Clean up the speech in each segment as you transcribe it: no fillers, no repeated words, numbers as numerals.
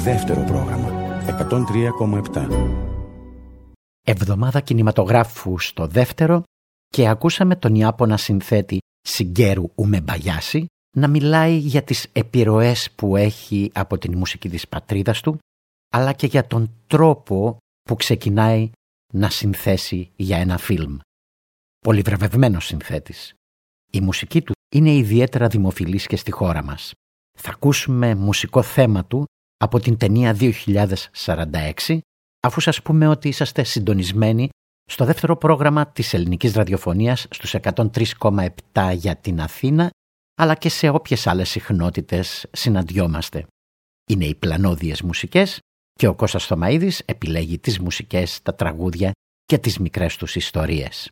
Δεύτερο πρόγραμμα 103,7. Εβδομάδα κινηματογράφου στο δεύτερο και ακούσαμε τον Ιάπωνα συνθέτη Σιγκέρου Ουμεμπαγιάση να μιλάει για τις επιρροές που έχει από την μουσική της πατρίδας του, αλλά και για τον τρόπο που ξεκινάει να συνθέσει για ένα φιλμ. Πολυβραβευμένος συνθέτης. Η μουσική του είναι ιδιαίτερα δημοφιλής και στη χώρα μας. Θα ακούσουμε μουσικό θέμα του από την ταινία 2046, αφού σας πούμε ότι είσαστε συντονισμένοι στο δεύτερο πρόγραμμα της ελληνικής ραδιοφωνίας στους 103,7 για την Αθήνα, αλλά και σε όποιες άλλες συχνότητες συναντιόμαστε. Είναι οι πλανόδιες μουσικές και ο Κώστας Θωμαΐδης επιλέγει τις μουσικές, τα τραγούδια και τις μικρές τους ιστορίες.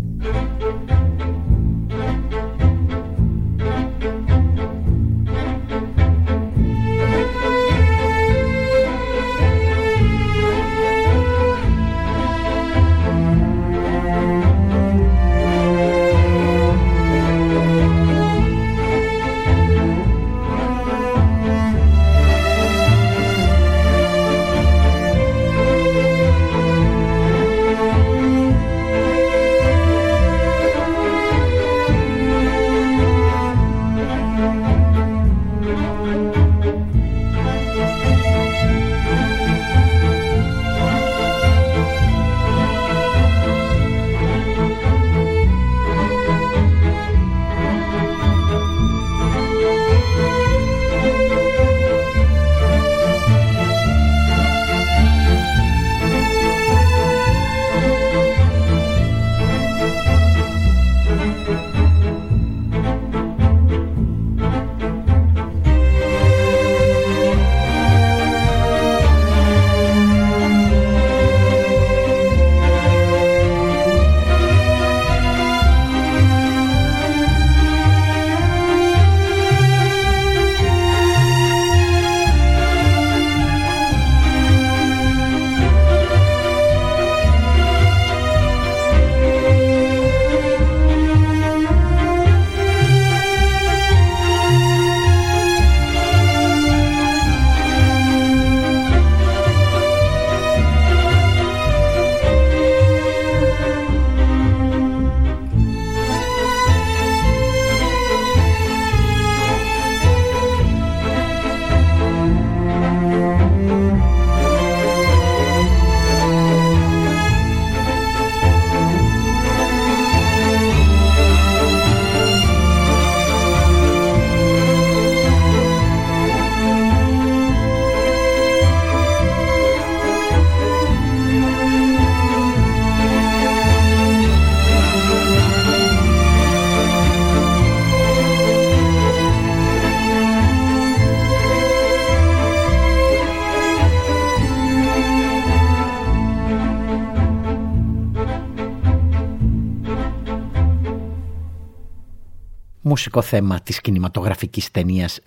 Μουσικό θέμα της κινηματογραφικής ταινίας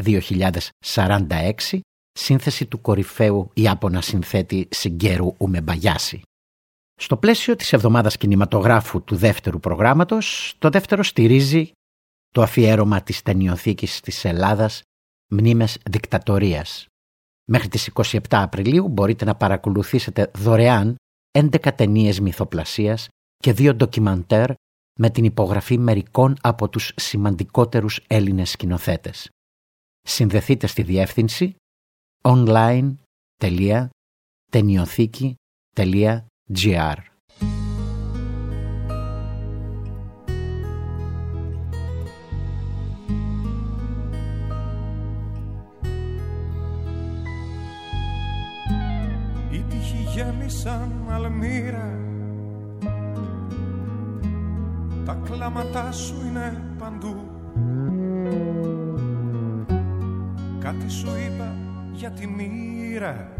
2046, σύνθεση του κορυφαίου Ιάπωνα συνθέτη Σιγκέρου Ουμεμπαγιάση. Στο πλαίσιο της εβδομάδας κινηματογράφου του δεύτερου προγράμματος, το δεύτερο στηρίζει το αφιέρωμα της ταινιοθήκης της Ελλάδας «Μνήμες δικτατορίας». Μέχρι τις 27 Απριλίου μπορείτε να παρακολουθήσετε δωρεάν 11 ταινίες μυθοπλασίας και 2 ντοκιμαντέρ με την υπογραφή μερικών από τους σημαντικότερους Έλληνες σκηνοθέτες. Συνδεθείτε στη διεύθυνση online.teniothiki.gr. Οι τύχοι γέμισαν αλμύρα, τα κλάματά σου είναι παντού. Κάτι σου είπα για τη μοίρα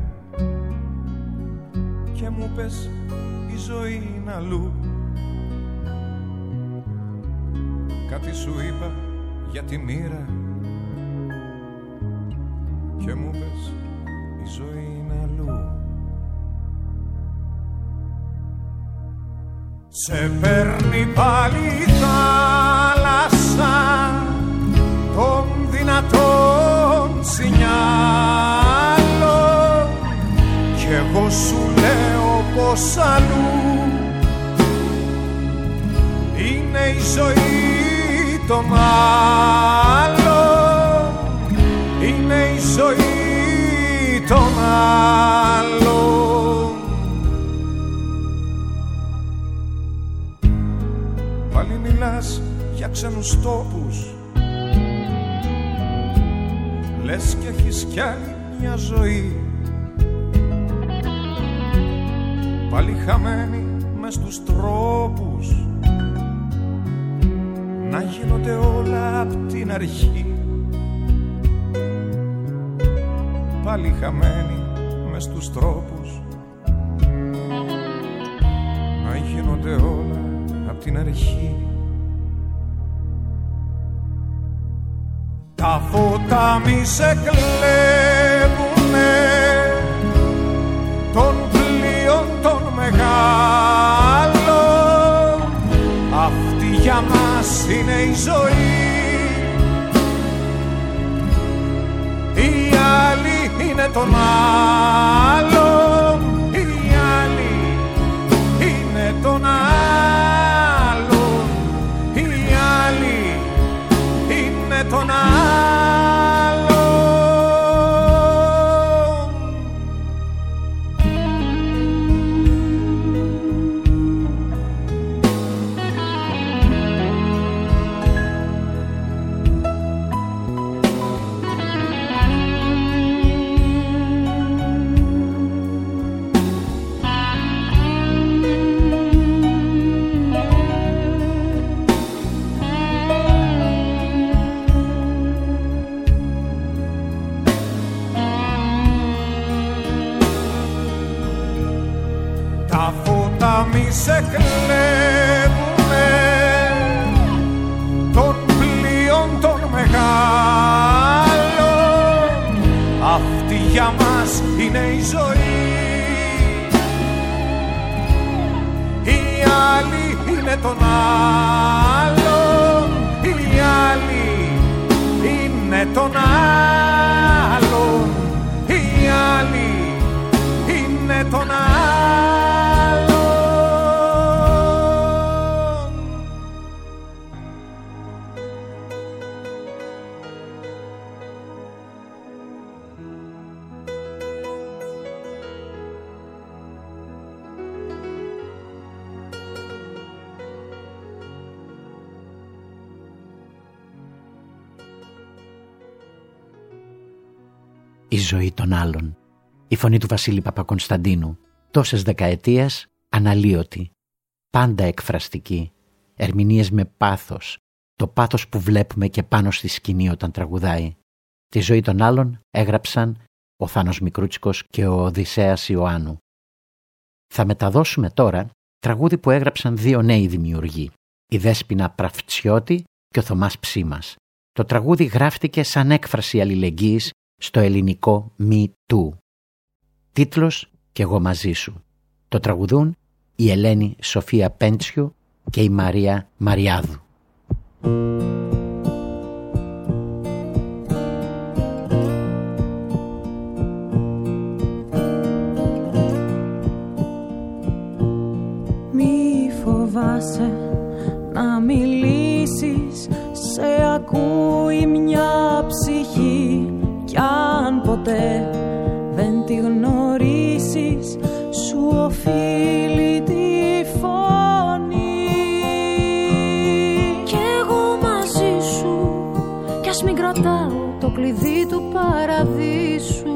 και μου πες η ζωή είναι αλλού. Κάτι σου είπα για τη μοίρα και μου πες η ζωή είναι αλλού. Σε παίρνει πάλι η θάλασσα των δυνατών σινιάλων κάπως αλλού. Είναι η ζωή των άλλων, είναι η ζωή των άλλων. Πάλι μιλάς για ξένους τόπους, λες κι έχεις κι άλλη μια ζωή. Πάλι χαμένη μες στους τρόπους, να γίνονται όλα απ' την αρχή. Πάλι χαμένη μες στους τρόπους, να γίνονται όλα απ' την αρχή. Τα φώτα μη σε κλέβουνε των πλοίων των μεγάλων. Αυτή για μας είναι η ζωή, οι άλλοι είναι των άλλων, οι άλλοι είναι των άλλων, οι άλλοι είναι των άλλων. Μη σε κλέβουνε των πλοίων των μεγάλων. Αυτή για μας είναι η ζωή, οι άλλοι είναι των άλλων, οι άλλοι είναι των άλλων, οι άλλοι είναι των άλλων. Η ζωή των άλλων. Η φωνή του Βασίλη Παπακωνσταντίνου. Τόσες δεκαετίες αναλύωτη. Πάντα εκφραστική. Ερμηνείες με πάθος. Το πάθος που βλέπουμε και πάνω στη σκηνή όταν τραγουδάει. Τη ζωή των άλλων έγραψαν ο Θάνος Μικρούτσικος και ο Οδυσσέας Ιωάννου. Θα μεταδώσουμε τώρα τραγούδι που έγραψαν δύο νέοι δημιουργοί. Η Δέσποινα Πραφτσιώτη και ο Θωμάς Ψήμας. Το τραγούδι γράφτηκε σαν έκφραση αλληλεγγύης στο ελληνικό Me Too. Τίτλος «Κι εγώ μαζί σου». Το τραγουδούν η Ελένη Σοφία Πέντσιου και η Μαρία Μαριάδου. Μη φοβάσαι να μιλήσεις, σε ακούει μια ψυχή. Κι αν ποτέ δεν τη γνωρίσεις, σου οφείλει τη φωνή. Κι εγώ μαζί σου, κι ας μην κρατάω το κλειδί του παραδείσου.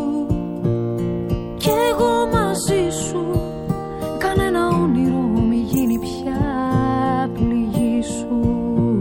Κι εγώ μαζί σου, κανένα όνειρο μη γίνει πια πληγή σου.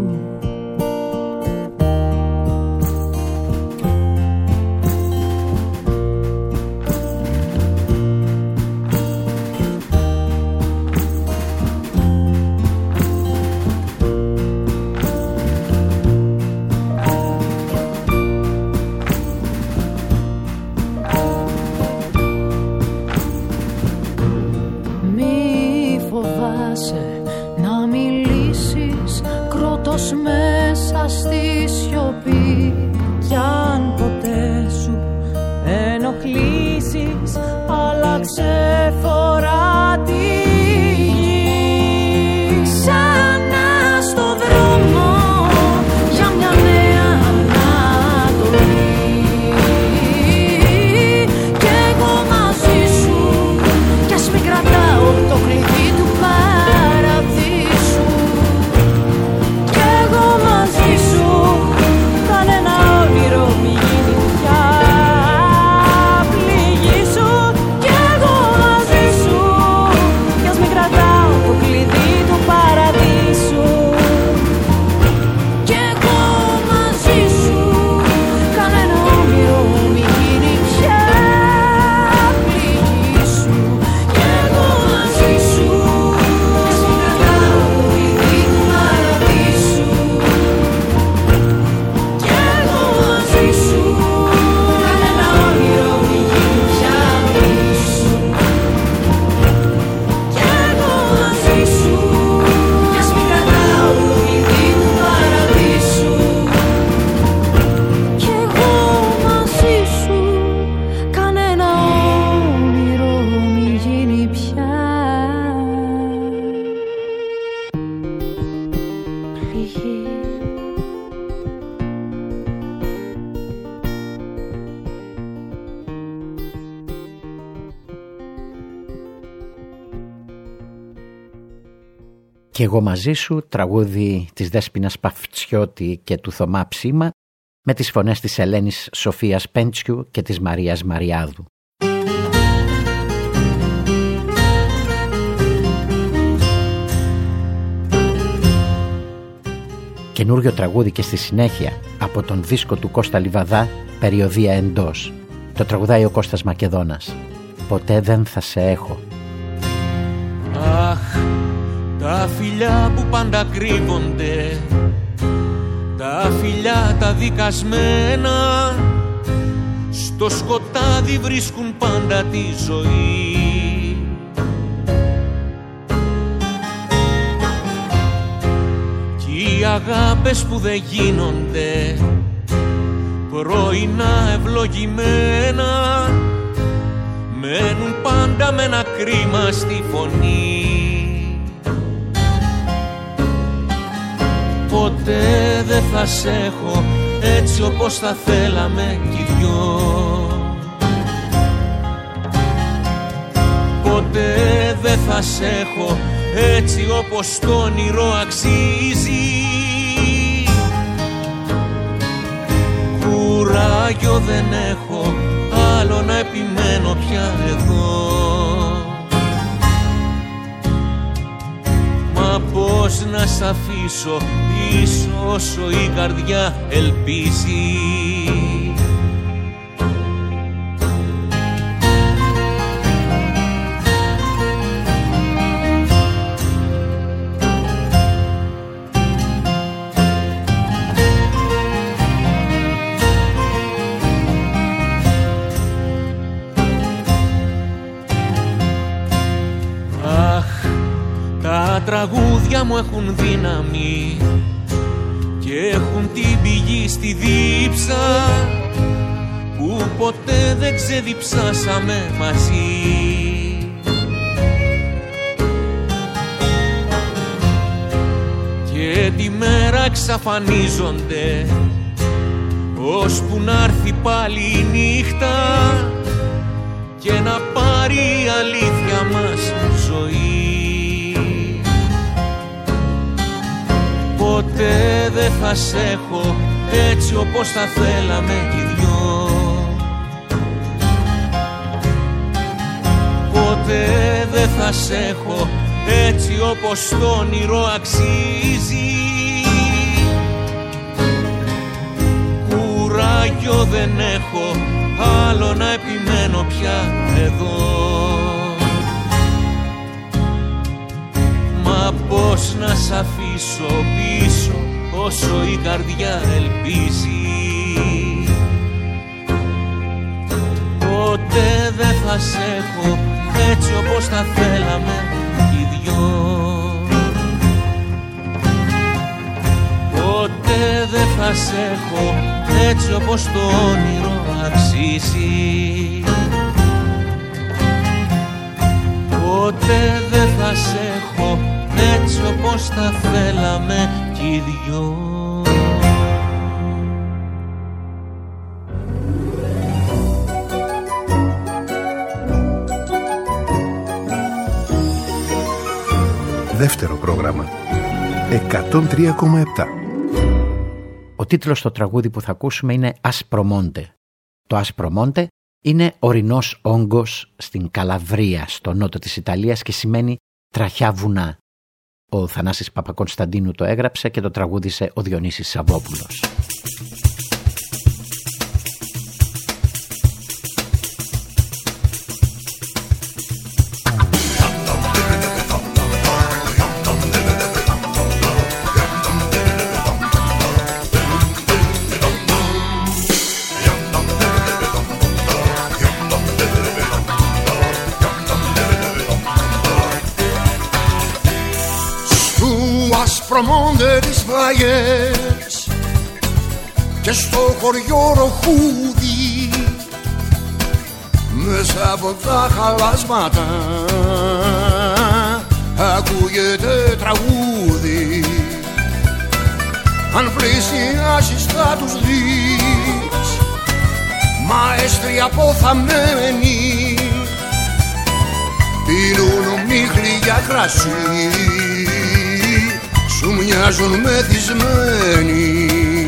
Να μιλήσεις κρότος μέσα στη σιωπή. Κι αν ποτέ σου ενοχλήσεις, άλλαξε φορά «Κι εγώ μαζί σου», τραγούδι της Δέσποινας Παυτσιώτη και του Θωμά Ψήμα, με τις φωνές της Ελένης Σοφίας Πέντσιου και της Μαρίας Μαριάδου. Καινούριο τραγούδι και στη συνέχεια από τον δίσκο του Κώστα Λιβαδά, «Περιοδία εντός». Το τραγουδάει ο Κώστας Μακεδόνας. «Ποτέ δεν θα σε έχω». Αχ, τα φιλιά που πάντα κρύβονται, τα φιλιά τα δικασμένα, στο σκοτάδι βρίσκουν πάντα τη ζωή. Κι οι αγάπες που δεν γίνονται, πρωινά ευλογημένα, μένουν πάντα με ένα κρίμα στη φωνή. Ποτέ δεν θα σ' έχω έτσι όπως θα θέλαμε κι οι δυο. Ποτέ δεν θα σ' έχω έτσι όπως το όνειρο αξίζει. Κουράγιο δεν έχω άλλο να επιμένω πια εδώ. Μα πώς να σ' αφήσω πίσω όσο η καρδιά ελπίζει. Τα τραγούδια μου έχουν δύναμη και έχουν την πηγή στη δίψα που ποτέ δεν ξεδιψάσαμε μαζί. Και τη μέρα εξαφανίζονται ώσπου να έρθει πάλι η νύχτα και να πάρει η αλήθεια μας ζωή. Ποτέ δεν θα σ' έχω έτσι όπως θα θέλαμε κι οι δυο. Ποτέ δεν θα σ' έχω έτσι όπως το όνειρο αξίζει. Κουράγιο δεν έχω άλλο να επιμένω πια εδώ. Μα πώς να σ' αφήσω πίσω όσο η καρδιά ελπίζει. Ποτέ δεν θα σ' έχω έτσι όπως θα θέλαμε οι δυο. Ποτέ δεν θα σ' έχω έτσι όπως το όνειρο αξίζει. Ποτέ δεν θα σ' έχω έτσι όπως θα θέλαμε κι οι δυο. Δεύτερο πρόγραμμα 103,7. Ο τίτλος στο τραγούδι που θα ακούσουμε είναι «Ασπρομόντε». Το Ασπρομόντε είναι ορεινός όγκος στην Καλαβρία, στο νότο της Ιταλίας, και σημαίνει τραχιά βουνά. Ο Θανάσης Παπακωνσταντίνου το έγραψε και το τραγούδισε ο Διονύσης Σαββόπουλος. Ασπρομόντε τις φαγές και στο χωριό ροχούδι, μέσα από τα χαλάσματα ακούγεται τραγούδι. Αν πλησιάσεις θα τους δεις μαέστροι αποθαμένοι, πίνουν μίχλη για κρασί. του μοιάζουν μεθυσμένοι.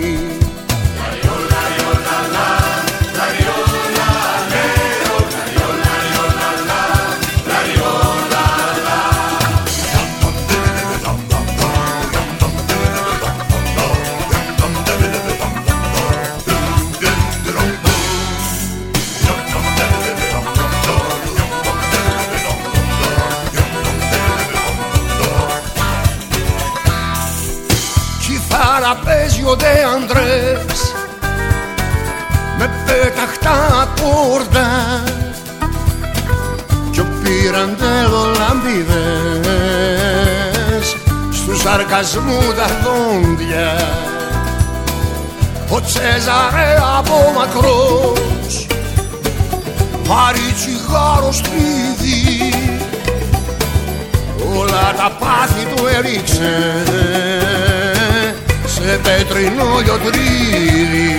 Παίζει ο Ντε Αντρές με πέταχτα κόρτα κι ο Πυραντέλο λαμπίδες στου σαρκασμού τα δόντια. Ο Τσέζαρε από μακρός πάρει τσιγάρο σπίδι, όλα τα πάθη του έριξε σε πέτρινο λιοντρίδι.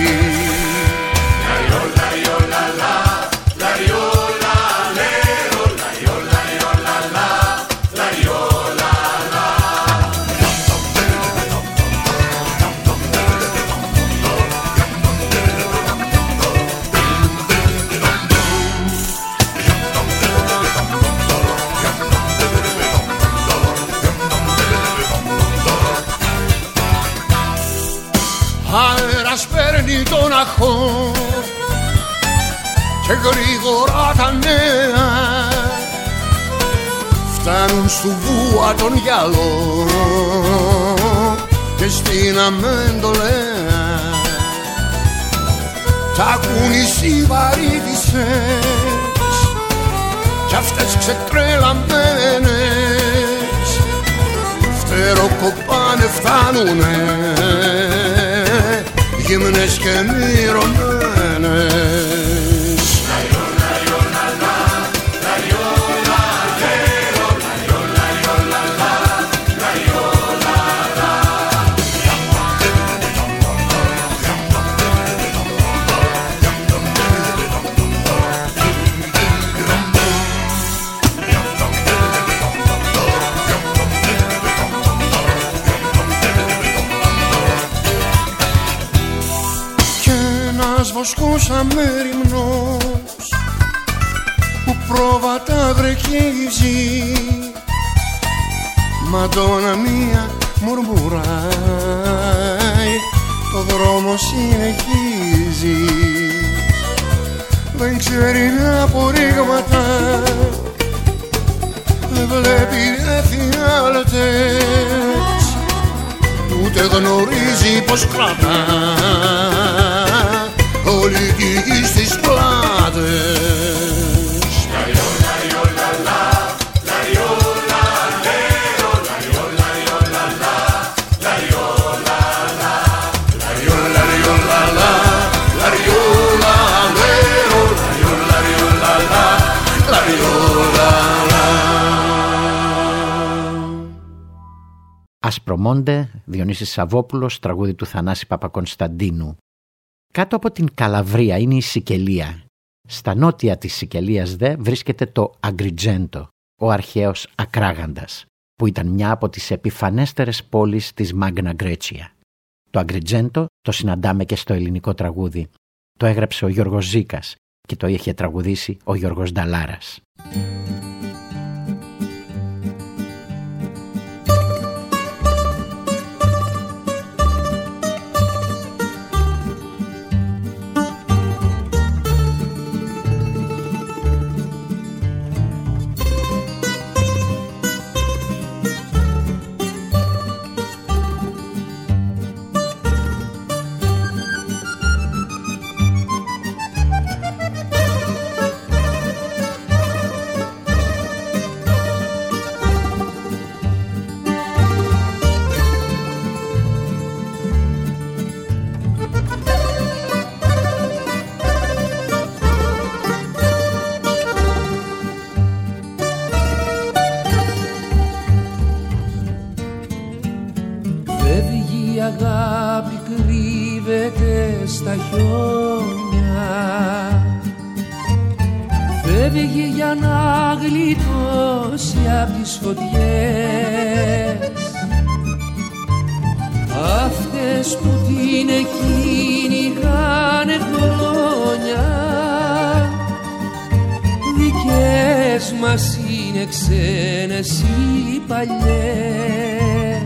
Αέρας παίρνει τον αχώ και γρήγορα τα νέα φτάνουν στου βούα τον γυαλό και στην αμέντολέα. Τ' ακούν οι συβαρύτισσες κι αυτές ξετρελαμμένες φτεροκοπάνε, φτάνουνε γυμνές και μυρωμένες. Βοσκός αμέριμνος που πρόβατα βρεχίζει, Μαντώνα μία μουρμουράει, το δρόμο συνεχίζει. Δεν ξέρει απορρίγματα, δεν βλέπει εφιάλτες, ούτε γνωρίζει πως κρατά όλη τη γη στις πλάτες. Ασπρομόντε, Διονύσης Σαββόπουλος, τραγούδι του Θανάση Παπακωνσταντίνου. Κάτω από την Καλαβρία είναι η Σικελία. Στα νότια της Σικελίας δε βρίσκεται το Αγκριτζέντο, ο αρχαίος Ακράγαντας, που ήταν μια από τις επιφανέστερες πόλεις της Μάγνα Γκρέτσια. Το Αγκριτζέντο το συναντάμε και στο ελληνικό τραγούδι. Το έγραψε ο Γιώργος Ζήκας και το είχε τραγουδήσει ο Γιώργος Νταλάρας. Αγάπη κρύβεται στα χιόνια, φεύγει για να γλιτώσει απ' τις φωτιές. αυτές που την κυνηγάνε χρόνια, δικές μας είναι ξένες οι παλιές.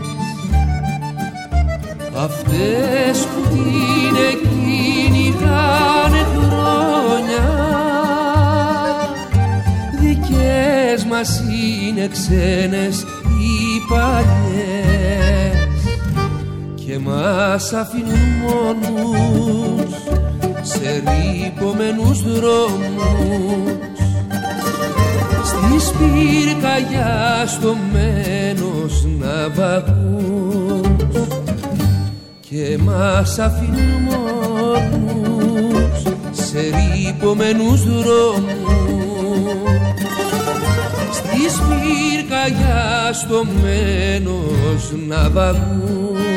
Αυτές που την κυνηγάνε χρόνια, δικές μας είναι ξένες οι παλιές. Και μας αφήνουν μόνους σε ρυπωμένους δρόμους, στις πυρκαγιά στομμένος ναυαγούς. Και μας αφήνουν μόνους σε ρυπωμένους δρόμους, στις πυρκαγιά στομμένος ναυαγούς.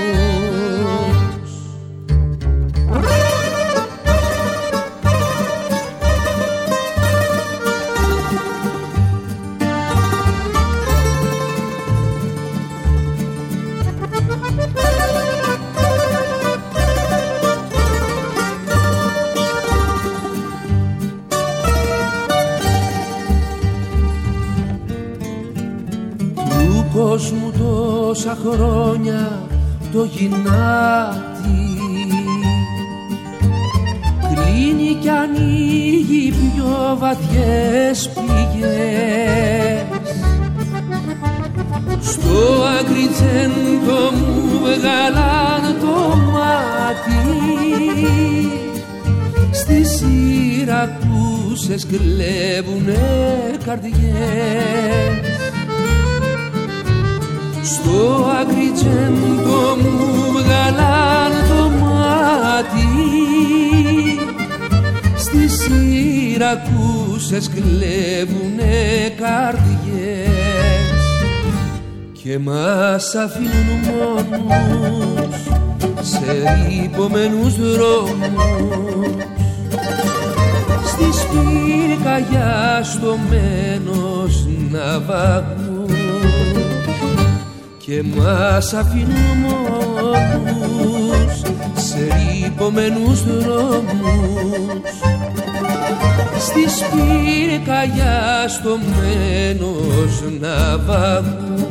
Κόσμου τόσα χρόνια το γυνάτι κλείνει κι ανοίγει πιο βαθιές πηγές. Στο Αγριτζέντο μου βγάλαν το μάτι, στις Σιρακούσες κλέβουνε καρδιές. Στο Αγριτζέντο μου βγάλαν το μάτι, στις Σιρακούσες κλέβουνε καρδιές. Και μας αφήνουν μόνους σε ρυπωμένους δρόμους, στις πυρκαγιά στομμένος ναυαγούς. Και μας αφήνουν μόνους σε ρυπωμένους δρόμους, στις πυρκαγιά στομμένος ναυαγούς.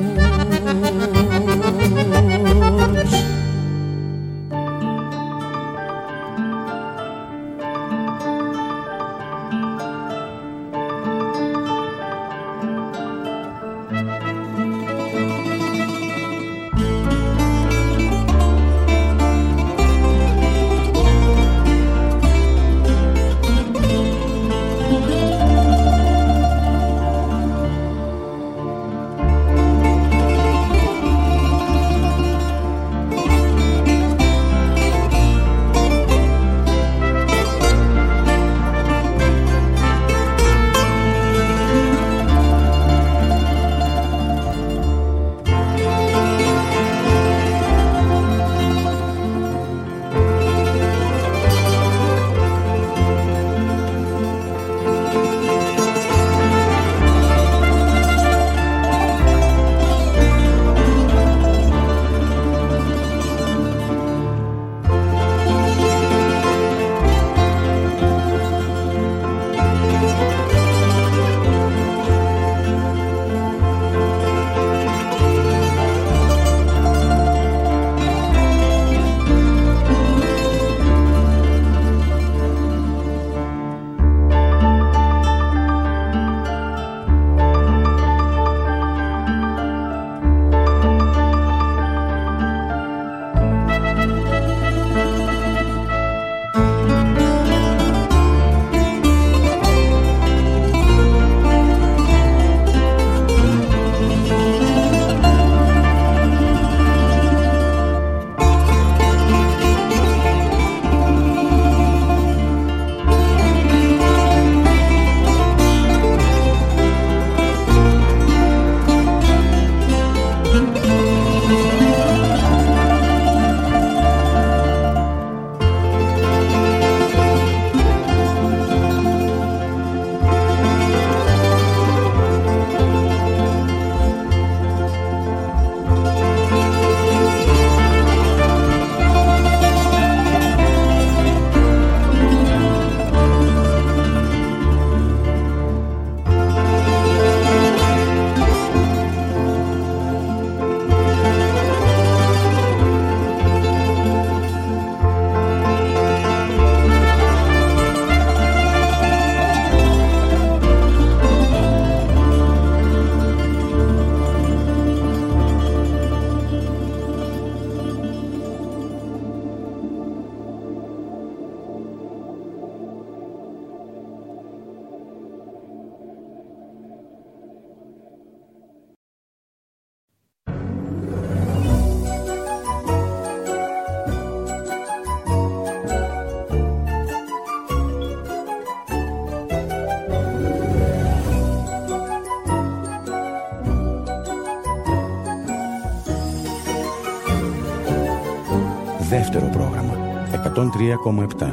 Δεύτερο πρόγραμμα 103,7.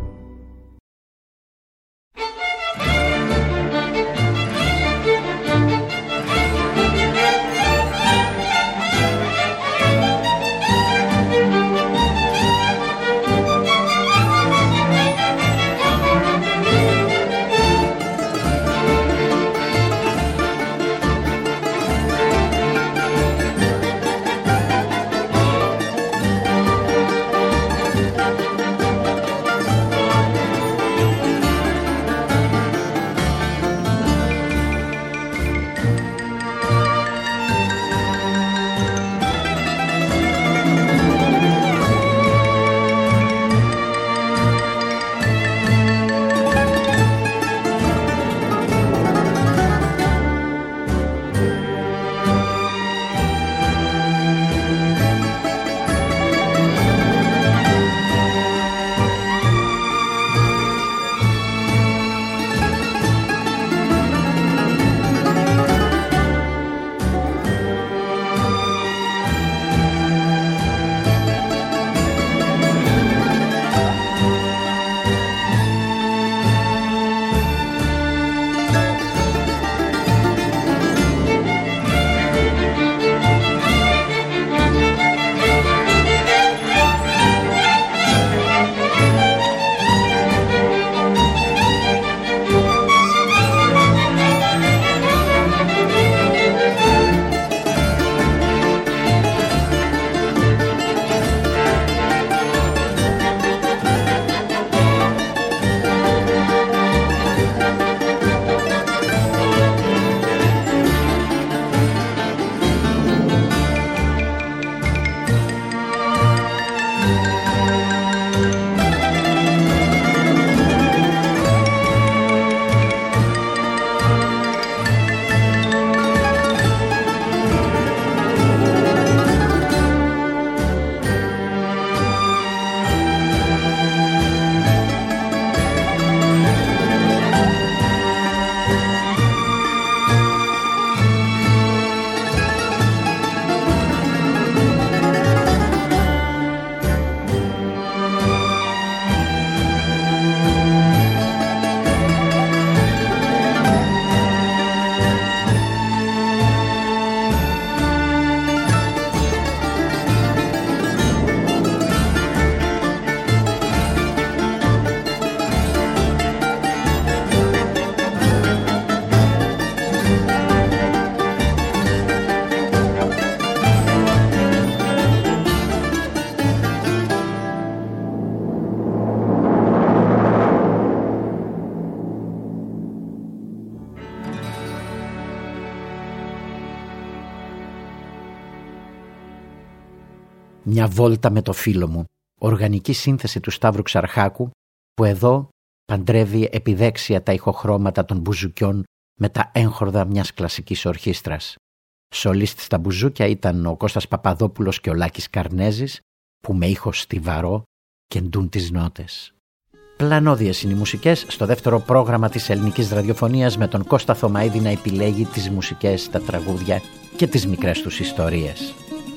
Μια βόλτα με το φίλο μου, οργανική σύνθεση του Σταύρου Ξαρχάκου, που εδώ παντρεύει επιδέξια τα ηχοχρώματα των μπουζουκιών με τα έγχορδα μιας κλασικής ορχήστρας. Σολίστ στα μπουζούκια ήταν ο Κώστας Παπαδόπουλος και ο Λάκης Καρνέζης, που με ήχο στιβαρό κεντούν τις νότες. Πλανώδιες είναι οι μουσικές στο δεύτερο πρόγραμμα της ελληνικής ραδιοφωνίας, με τον Κώστα Θωμαίδη να επιλέγει τις μουσικές, τα τραγούδια και τις μικρές τους ιστορίες.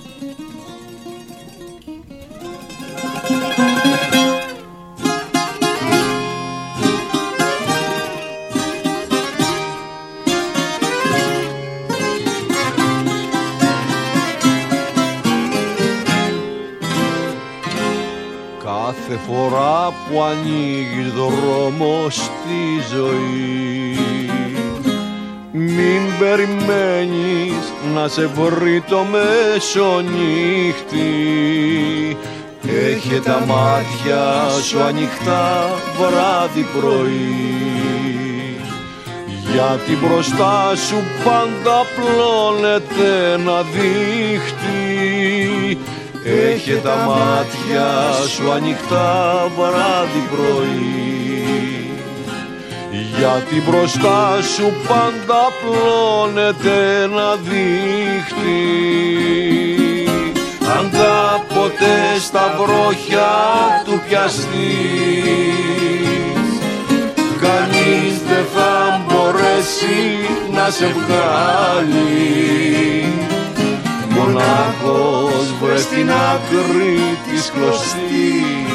Κάθε φορά που ανοίγεις δρόμο στη ζωή, μην περιμένεις να σε βρει το μεσονύχτη. Έχε τα μάτια σου ανοιχτά βράδυ πρωί, γιατί μπροστά σου πάντα πλώνεται ένα δίχτυ. Έχε τα μάτια σου ανοιχτά βράδυ πρωί, γιατί μπροστά σου πάντα πλώνεται ένα δίχτυ. Αν κάποτε στα βρόχια του πιαστείς, κανείς δεν θα μπορέσει να σε βγάλει. Μονάχο μονάχος βρες την άκρη της κλωστής.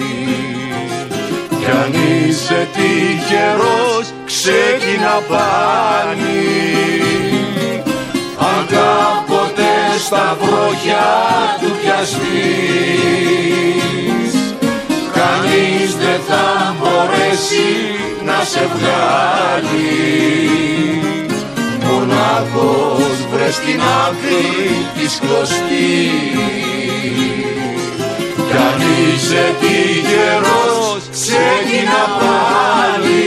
Κι αν είσαι τυχερός ξεκινά πάλι. Αν κάποτε στα βροχιά του πιαστείς, κανείς δεν θα μπορέσει να σε βγάλει. Μονάχος βρες την άκρη της κλωστής. Κι αν είσαι τυχερός ξεκινά πάλι.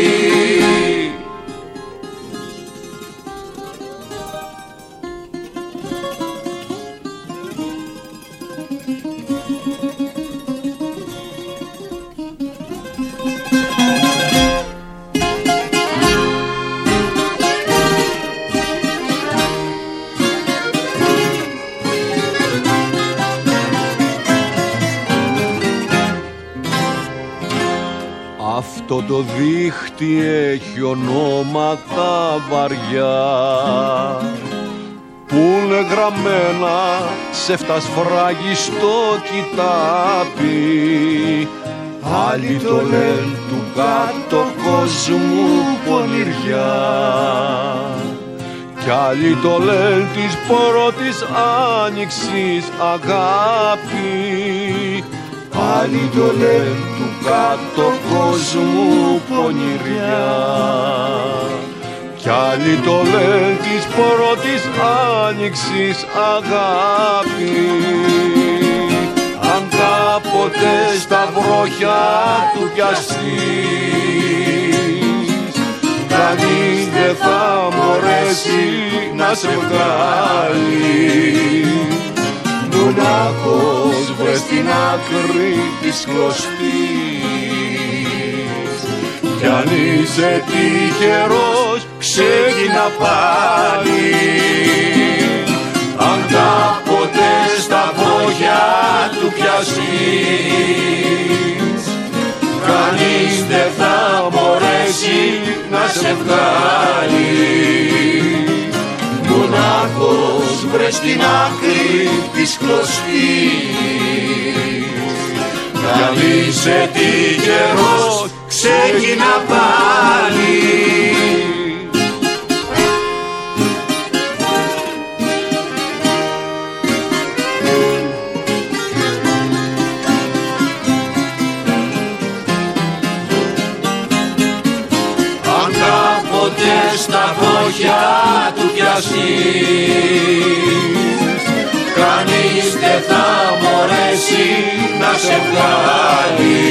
Αυτό το δίχτυ έχει ονόματα βαριά που είναι γραμμένα σε φτασφράγιστο κοιτάπι. Άλλοι το λένε του κάτω κόσμου πονηριά κι άλλοι το λένε της πρώτης άνοιξης αγάπη. Άλλοι το λένε του κάτω κόσμου πονηριά κι άλλοι το λένε της πρώτης άνοιξης αγάπη. Αν κάποτε στα βροχιά του πιαστείς, κανείς δεν θα μπορέσει να σε βγάλει. Μονάχος βρες την άκρη της κλωστής. Κι αν είσαι τυχερός ξεκινά πάλι. Αν κάποτε στα βροχιά του πιαστείς, κανείς δεν θα μπορέσει να σε βγάλει. Μονάχος βρες την άκρη της κλωστής. Κι αν είσαι τυχερός ξεκινά πάλι. Αν κάποτε στα βροχιά του πιαστείς, κανείς δεν θα μπορέσει να σε βγάλει.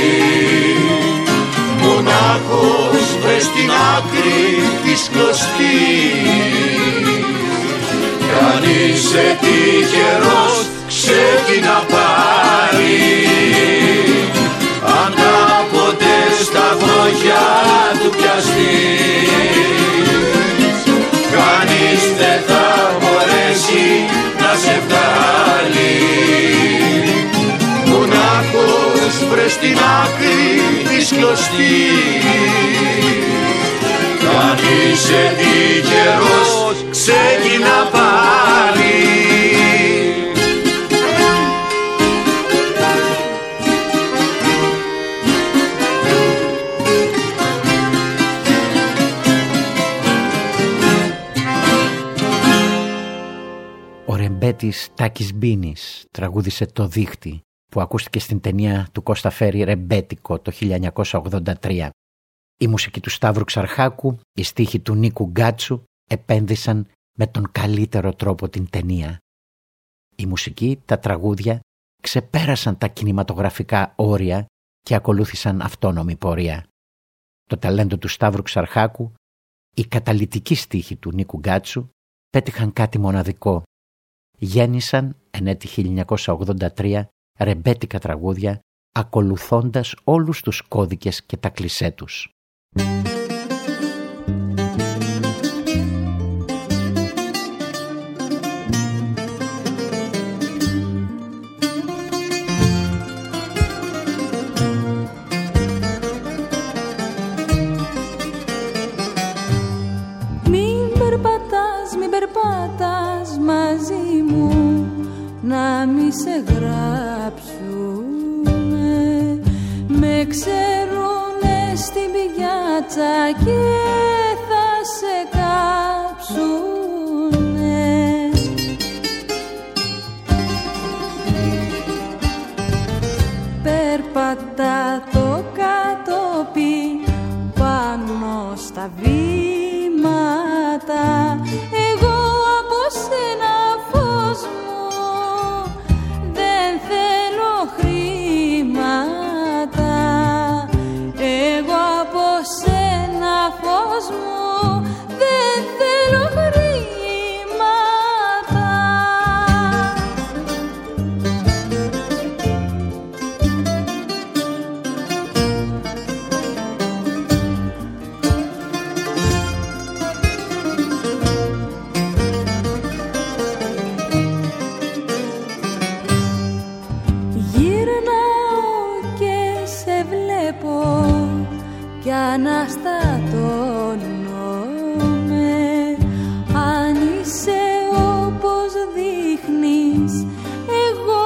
Μονάχος βρες την άκρη της κλωστής. Κι αν είσαι τυχερός ξεκινά πάλι. Αν κάποτε στα βροχιά του πιαστείς, κανείς δεν θα μπορέσει να σε βγάλει. Μονάχος βρες την άκρη της κλωστής. Κι αν είσαι τυχερός ξεκινά πάλι. Ο Ρεμπέτης Τάκης Μπίνης τραγούδισε το δίχτυ που ακούστηκε στην ταινία του Κώστα Φέρη Ρεμπέτικο το 1983. Η μουσική του Σταύρου Ξαρχάκου, οι στίχοι του Νίκου Γκάτσου επένδυσαν με τον καλύτερο τρόπο την ταινία. Η μουσική, τα τραγούδια ξεπέρασαν τα κινηματογραφικά όρια και ακολούθησαν αυτόνομη πορεία. Το ταλέντο του Σταύρου Ξαρχάκου, οι καταλυτικοί στίχοι του Νίκου Γκάτσου πέτυχαν κάτι μοναδικό. Γέννησαν εν έτη 1983 ρεμπέτικα τραγούδια ακολουθώντας όλους τους κώδικες και τα κλισέ τους. Μην περπατάς μαζί μου, να μη σε γράψουνε, με ξέρουνε στην πηγιάτσα και θα σε κάψουνε. Περπατά το κατόπι πάνω στα βήματα, εγώ από σένα φως μου δεν θέλω χρήματα, εγώ από σένα φως μου δεν θέλω χρήματα. Κι αναστατώνομαι, αν είσαι όπως δείχνεις, εγώ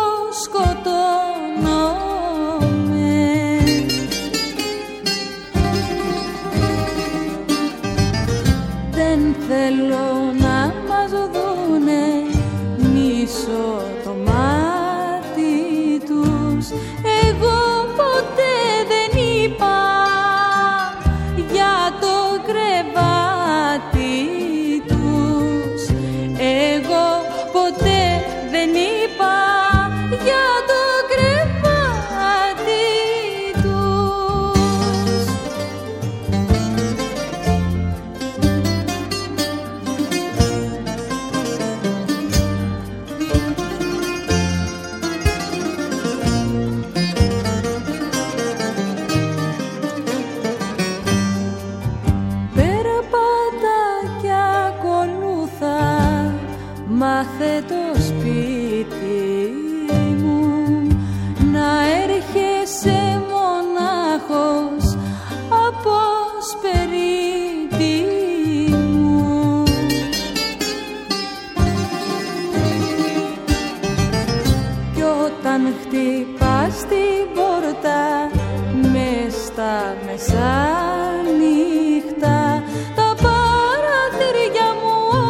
σκοτώνομαι. Δεν θέλω να μας δούνε, μισώ το μάτι τους, εγώ ποτέ δεν είπα για το κρεβάτι τους, εγώ ποτέ δεν είπα για το κρεβάτι τους. Μάθε το σπίτι μου να έρχεσαι μονάχος από σπίτι μου. Κι όταν χτυπάς την πόρτα μες στα μεσάνυχτα, τα παραθύρια μου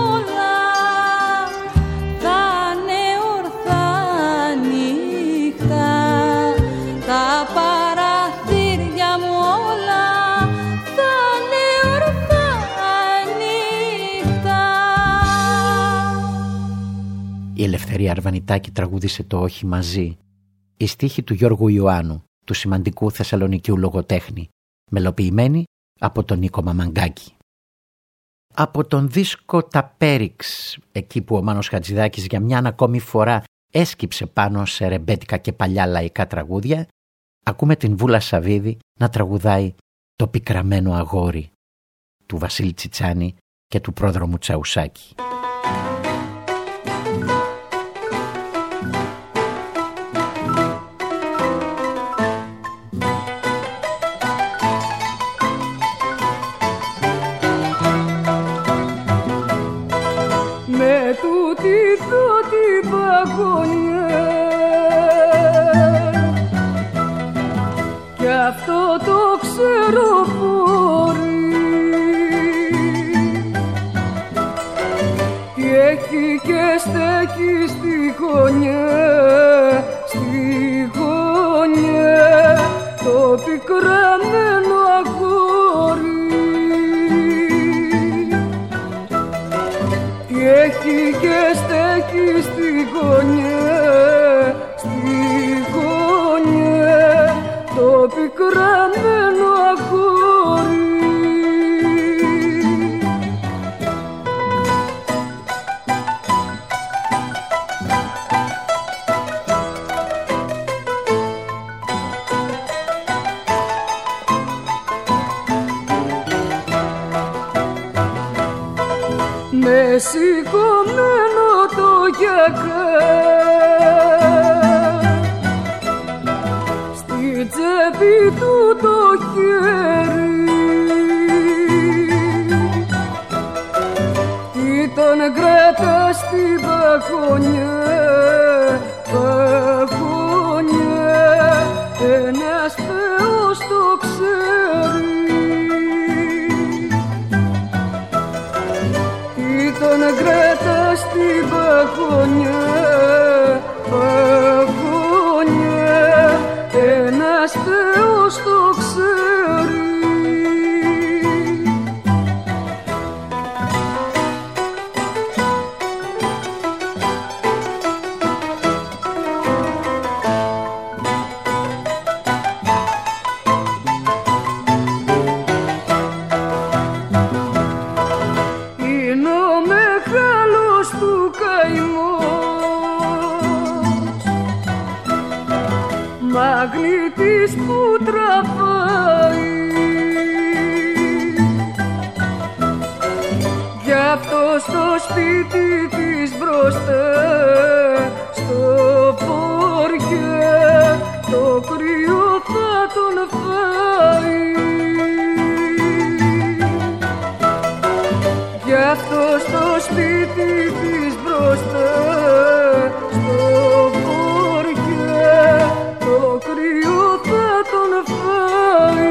Η Ελευθερία Αρβανιτάκη τραγούδισε το «Όχι μαζί». Η στίχη του Γιώργου Ιωάννου, του σημαντικού θεσσαλονικιού λογοτέχνη, μελοποιημένη από τον Νίκο Μαμαγκάκη. Από τον δίσκο «Τα Πέριξ», εκεί που ο Μάνος Χατζηδάκης για μια ακόμη φορά έσκυψε πάνω σε ρεμπέτικα και παλιά λαϊκά τραγούδια, ακούμε την Βούλα Σαββίδη να τραγουδάει «Το πικραμένο αγόρι» του Βασίλη Τσιτσάνη και του Πρόδρομου Τσαουσάκη. Με τούτη πρώτη παγωνιά κι αυτό το ξέρω μπορεί, τι έχει και στέκει στη γωνιά, στη γωνιά το πικραμένο αγόρι, έχει και στέκει στη γωνιά, στη γωνιά το πικραμένο αγόρι. Με σηκωμένο το γιακά στη τσέπη του το χέρι, τι τον κρατά στην παγωνιά, με κρατάς στην παγωνιά, παγωνιά, ένας Θεός το ξέρει. Μαγνήτης που τραβάει, γι' αυτό στο σπίτι της μπροστά στο ποριά το κρύο θα τον φάει. Γι' αυτό στο σπίτι της μπροστά στο ποριά το κρύο θα τον φάει.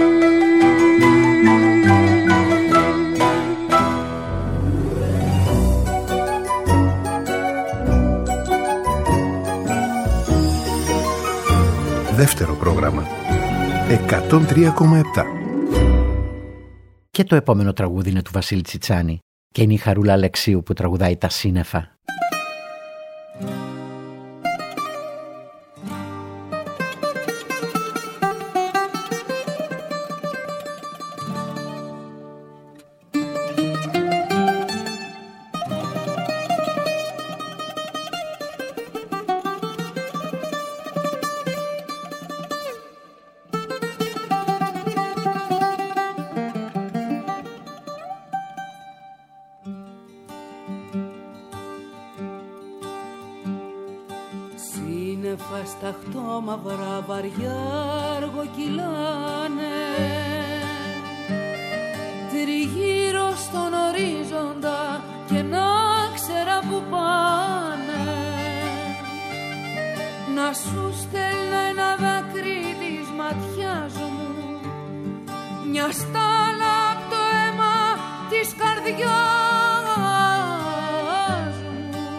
Δεύτερο πρόγραμμα 103,7. Και το επόμενο τραγούδι είναι του Βασίλη Τσιτσάνη και είναι η Χαρούλα Αλεξίου που τραγουδάει τα σύννεφα. Στα χτώμαυρα βαριά αργοκυλάνε, τριγύρω στον ορίζοντα και να ξέρα που πάνε. Να σου στέλνα ένα δάκρυ της ματιάς μου, μια στάλα απ' το αίμα της καρδιάς μου.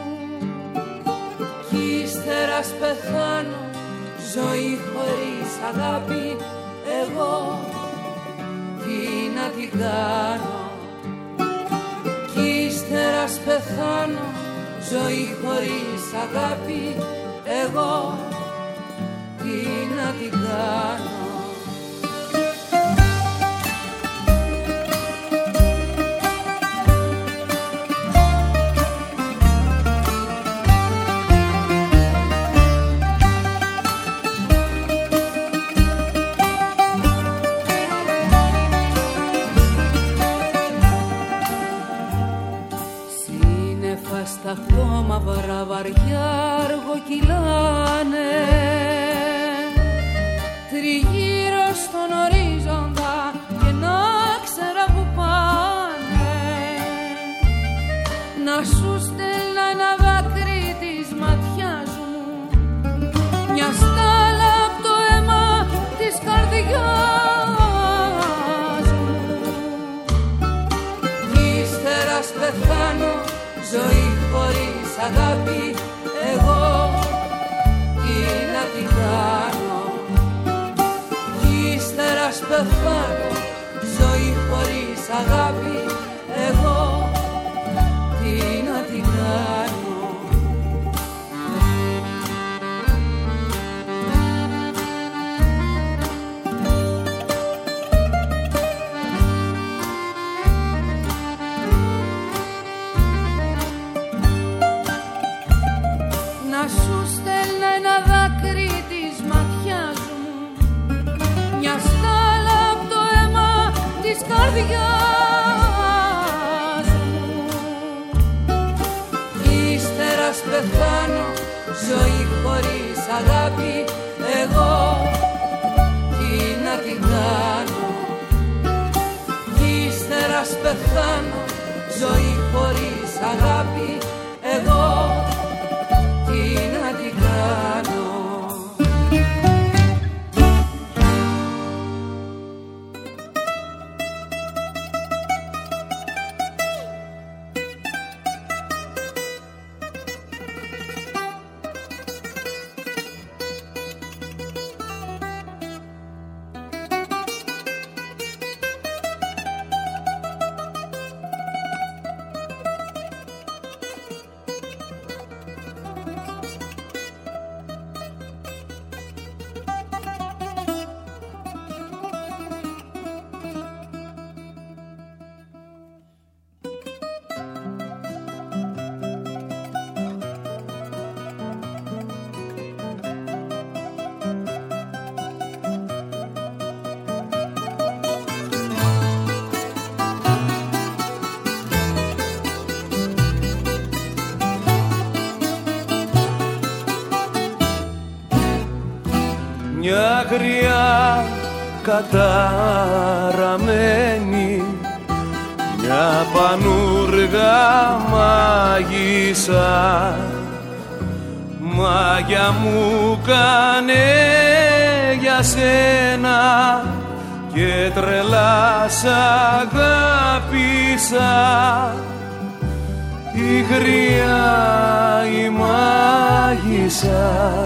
Κι ύστερα πεθάνω, ζωή χωρίς αγάπη, εγώ τι να την κάνω. Κι ύστερα πεθάνω, ζωή χωρίς αγάπη, εγώ τι να την κάνω. Στα χτώμαυρα βαριά αργοκυλάνε, τριγύρω στον ορίζοντα και να ξέρα που πάνε. Να σου στέλνα ένα δάκρυ της ματιάς μου, μια στάλα απ' το αίμα της καρδιάς μου. Κι ύστερα πεθάνω, ζωή χωρίς αγάπη, εγώ τι να την κάνω. Κι ύστερα πεθάνω, ζωή χωρίς αγάπη, εγώ τι να την κάνω. να σου στέλνα ένα δάκρυ της ματιάς μου, μια στάλα απ' το αίμα της καρδιάς μου. Ύστερα πεθάνω, ζωή χωρίς αγάπη, εγώ τι να την κάνω. Ύστερα πεθάνω, ζωή χωρίς αγάπη, εγώ τι να την κάνω. γριά καταραμένη, μια πανούργα μάγισσα, μάγια μου κάνε για σένα και τρελά σ' αγάπησα. Η γριά η μάγισσα,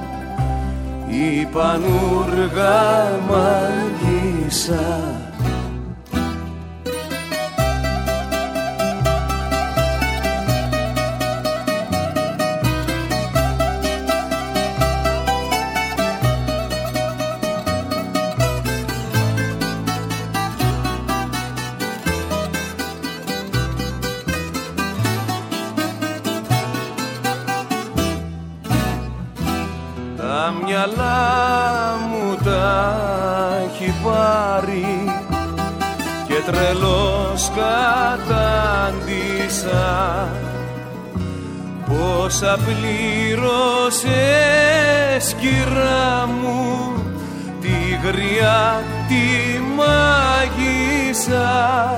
η πανούργα μάγισσα. Τα μυαλά μου τα έχει πάρει και τρελός κατάντησα. Πόσα πλήρωσες κυρά μου, τη γριά τη μάγισσα,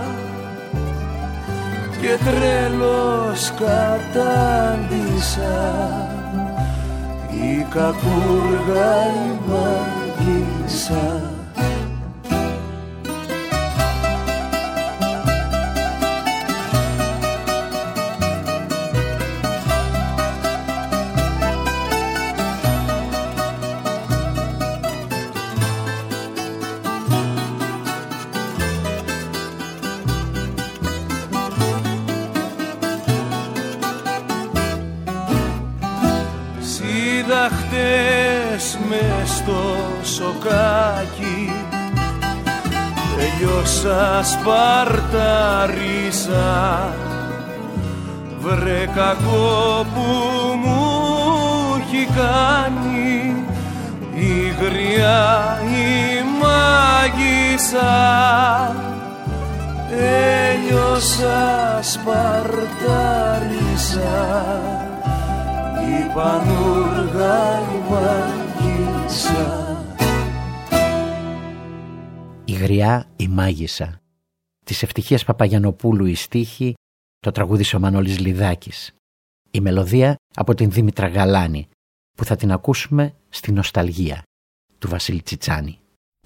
και τρελός κατάντησα. Η κακούργα η μάγισσα. Χτες μες στο σοκάκι τελειώσα, σπαρταρίσα. Βρε κακό που μου έχει κάνει η γριά η μάγισσα. Τέλειωσα, σπαρταρίσα, η πανούργα η μάγισσα. Η γριά η μάγισσα. Της Ευτυχίας Παπαγιαννοπούλου η στίχη, το τραγούδισε ο Μανώλης Λιδάκης. Η μελωδία από την Δήμητρα Γαλάνη, που θα την ακούσουμε στη Νοσταλγία του Βασίλη Τσιτσάνη.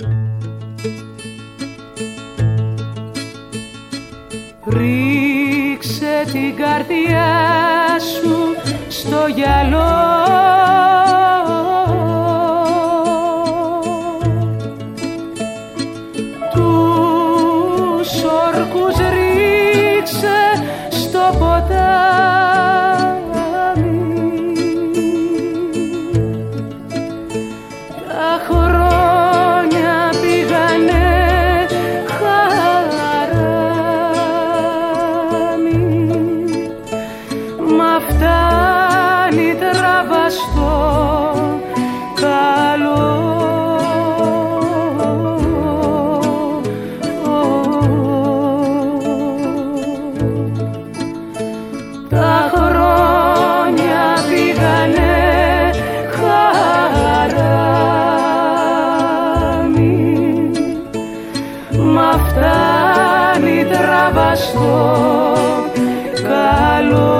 Ρίξε την καρδιά σου στο γυαλό, τους όρκους ρίξε στο ποτάμι, τα χρόνια πήγανε φτάνει τραβαστό καλό. Τα χρόνια πήγανε χαράμι, μα φτάνει τραβαστό καλό.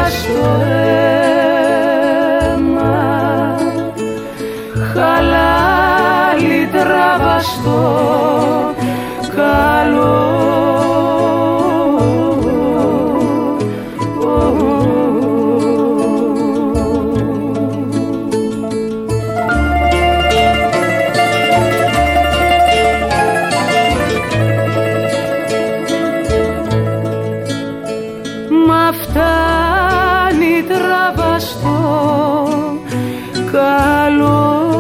στο αίμα, χαλάλι τράβα στο καλό. Μα φτάνει τράβα στο καλό.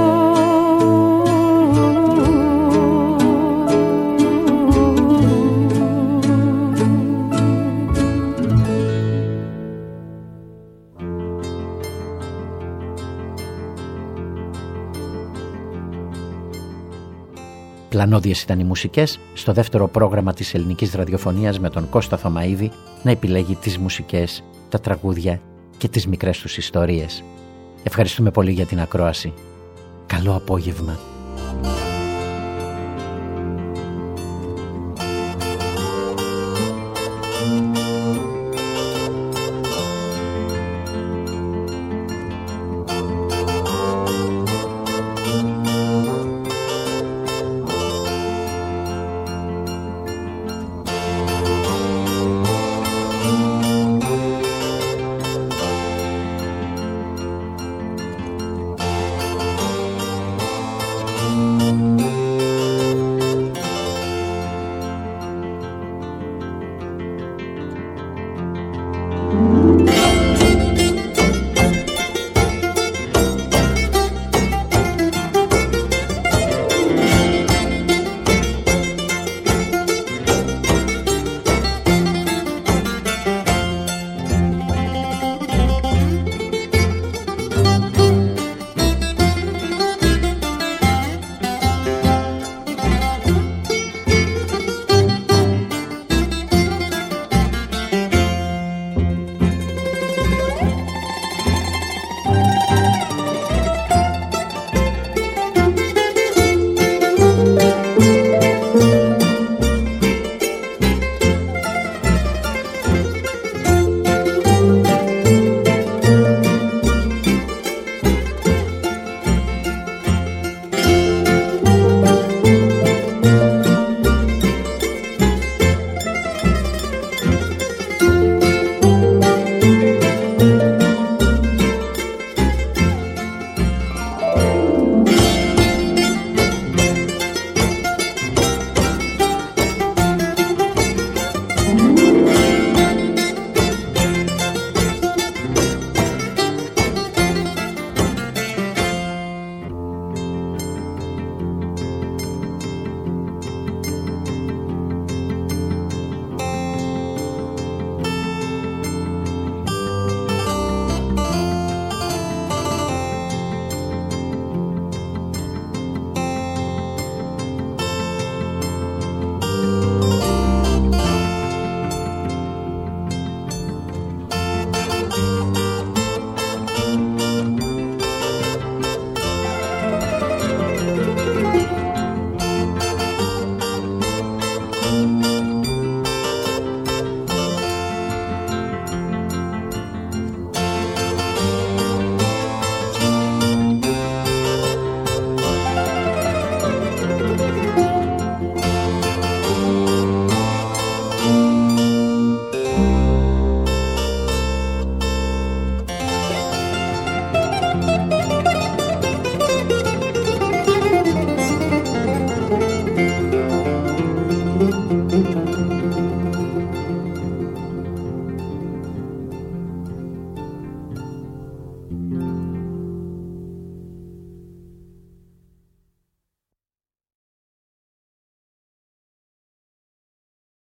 Πλανόδιες ήταν οι μουσικές στο δεύτερο πρόγραμμα της ελληνικής ραδιοφωνίας με τον Κώστα Θωμαίδη να επιλέγει τις μουσικές, τα τραγούδια και τις μικρές τους ιστορίες. Ευχαριστούμε πολύ για την ακρόαση. Καλό απόγευμα.